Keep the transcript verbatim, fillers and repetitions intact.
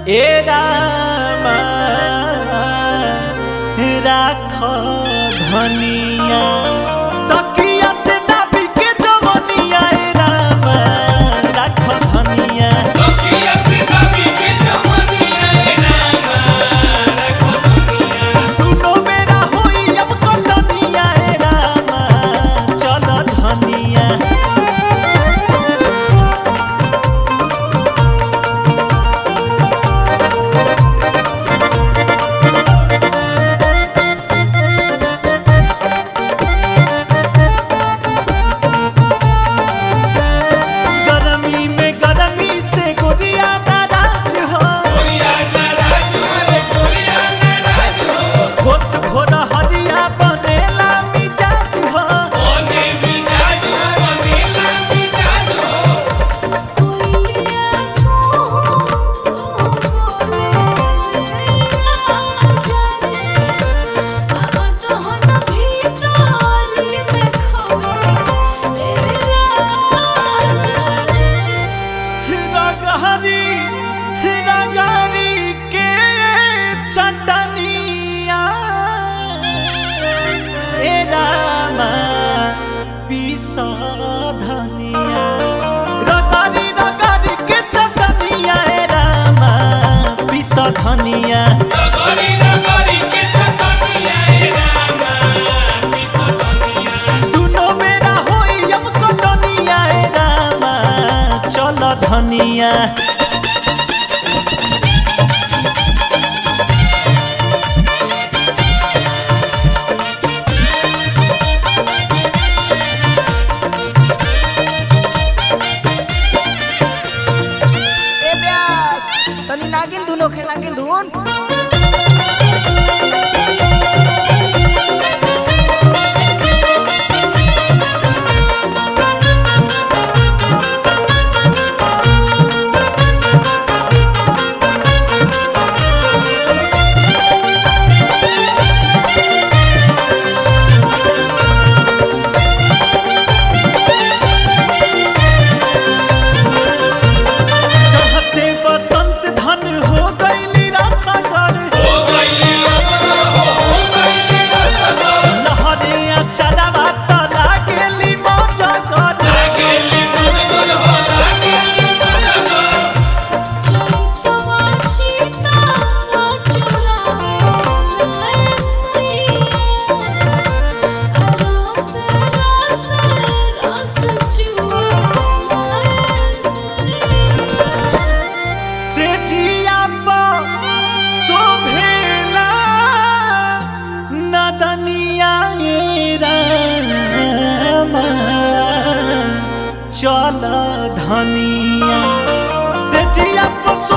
ए रामा राखो धनिया तकिया से दाबी के जवनिया ए रामा राखो धनिया तकिया से दाबी के जवनिया ए रामा राखो धनिया दुनो मेरा होई अब कटनिया ए रामा चल धनिया चटनिया ए रामा पीसा धनिया रगड़ी रगड़ी के चटनिया ए रामा पीसा धनिया रगड़ी रगड़ी के चटनिया ए रामा पीसा धनिया दुनो मेरा होई अब कटनिया ए रामा चल धनिया तनी नागिन दुनो खे नागिन धुन चल धनिया से जिया